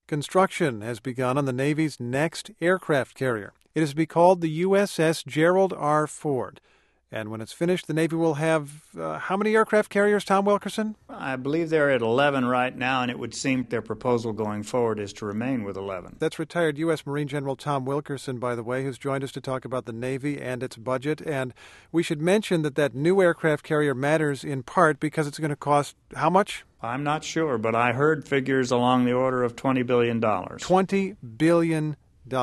Construction has begun on the Navy's next aircraft carrier. It is to be called the USS Gerald R. Ford. And when it's finished, the Navy will have how many aircraft carriers, Tom Wilkerson? I believe they're at 11 right now, and it would seem their proposal going forward is to remain with 11. That's retired U.S. Marine General Tom Wilkerson, by the way, who's joined us to talk about the Navy and its budget. And we should mention that new aircraft carrier matters in part because it's going to cost how much? I'm not sure, but I heard figures along the order of $20 billion. $20 billion.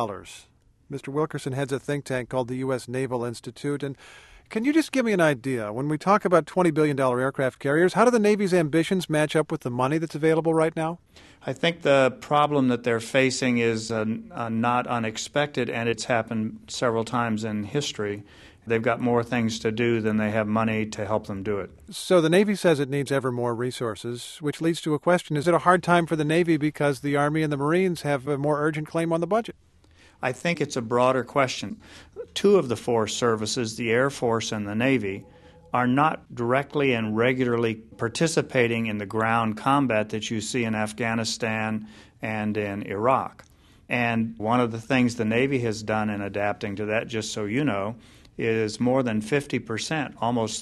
Mr. Wilkerson heads a think tank called the U.S. Naval Institute. And can you just give me an idea? When we talk about $20 billion aircraft carriers, how do the Navy's ambitions match up with the money that's available right now? I think the problem that they're facing is not unexpected, and it's happened several times in history. They've got more things to do than they have money to help them do it. So the Navy says it needs ever more resources, which leads to a question. Is it a hard time for the Navy because the Army and the Marines have a more urgent claim on the budget? I think it's a broader question. Two of the four services, the Air Force and the Navy, are not directly and regularly participating in the ground combat that you see in Afghanistan and in Iraq. And one of the things the Navy has done in adapting to that, just so you know, is more than 50%, almost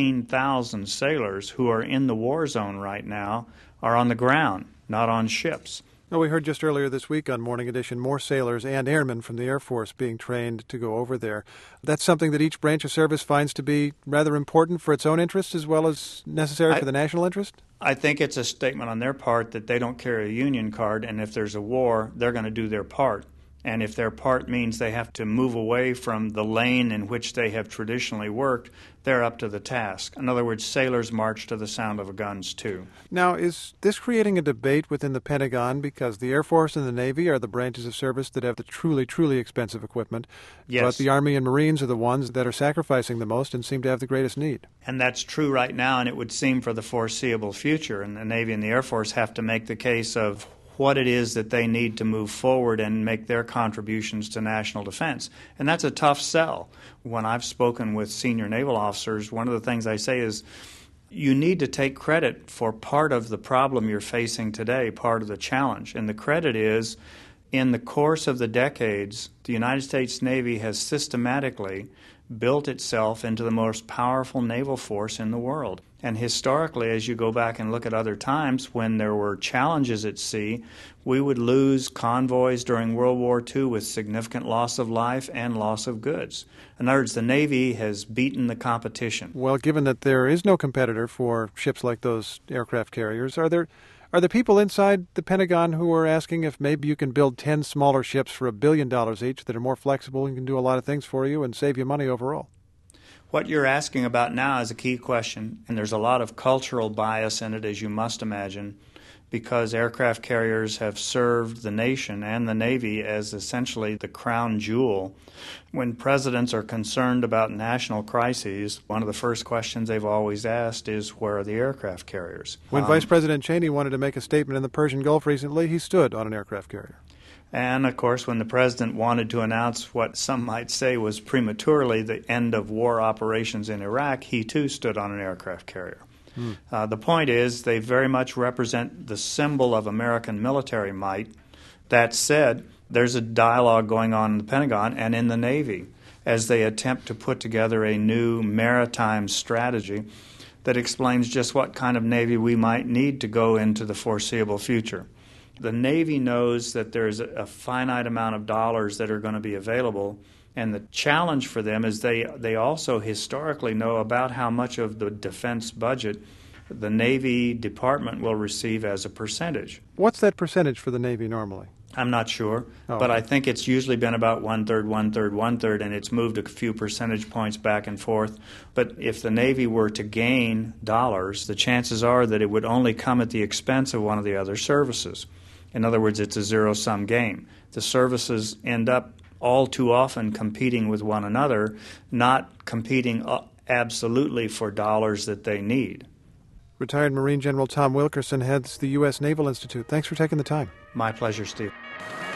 13,000 sailors who are in the war zone right now are on the ground, not on ships. Well, we heard just earlier this week on Morning Edition more sailors and airmen from the Air Force being trained to go over there. That's something that each branch of service finds to be rather important for its own interest as well as necessary for the national interest? I think it's a statement on their part that they don't carry a union card, and if there's a war, they're going to do their part. And if their part means they have to move away from the lane in which they have traditionally worked, they're up to the task. In other words, sailors march to the sound of guns, too. Now, is this creating a debate within the Pentagon because the Air Force and the Navy are the branches of service that have the truly, truly expensive equipment, yes, but the Army and Marines are the ones that are sacrificing the most and seem to have the greatest need? And that's true right now, and it would seem for the foreseeable future. And the Navy and the Air Force have to make the case of what it is that they need to move forward and make their contributions to national defense. And that's a tough sell. When I've spoken with senior naval officers, one of the things I say is you need to take credit for part of the problem you're facing today, part of the challenge. And the credit is, in the course of the decades, the United States Navy has systematically built itself into the most powerful naval force in the world. And historically, as you go back and look at other times when there were challenges at sea, we would lose convoys during World War II with significant loss of life and loss of goods. In other words, the Navy has beaten the competition. Well, given that there is no competitor for ships like those aircraft carriers, are there people inside the Pentagon who are asking if maybe you can build 10 smaller ships for $1 billion each that are more flexible and can do a lot of things for you and save you money overall? What you're asking about now is a key question, and there's a lot of cultural bias in it, as you must imagine, because aircraft carriers have served the nation and the Navy as essentially the crown jewel. When presidents are concerned about national crises, one of the first questions they've always asked is, where are the aircraft carriers? When Vice President Cheney wanted to make a statement in the Persian Gulf recently, he stood on an aircraft carrier. And, of course, when the president wanted to announce what some might say was prematurely the end of war operations in Iraq, he too stood on an aircraft carrier. The point is they very much represent the symbol of American military might. That said, there's a dialogue going on in the Pentagon and in the Navy as they attempt to put together a new maritime strategy that explains just what kind of Navy we might need to go into the foreseeable future. The Navy knows that there's a finite amount of dollars that are going to be available, and the challenge for them is they also historically know about how much of the defense budget the Navy Department will receive as a percentage. What's that percentage for the Navy normally? I'm not sure, but I think it's usually been about one-third, one-third, one-third, and it's moved a few percentage points back and forth. But if the Navy were to gain dollars, the chances are that it would only come at the expense of one of the other services. In other words, it's a zero-sum game. The services end up all too often competing with one another, not competing absolutely for dollars that they need. Retired Marine General Tom Wilkerson heads the U.S. Naval Institute. Thanks for taking the time. My pleasure, Steve.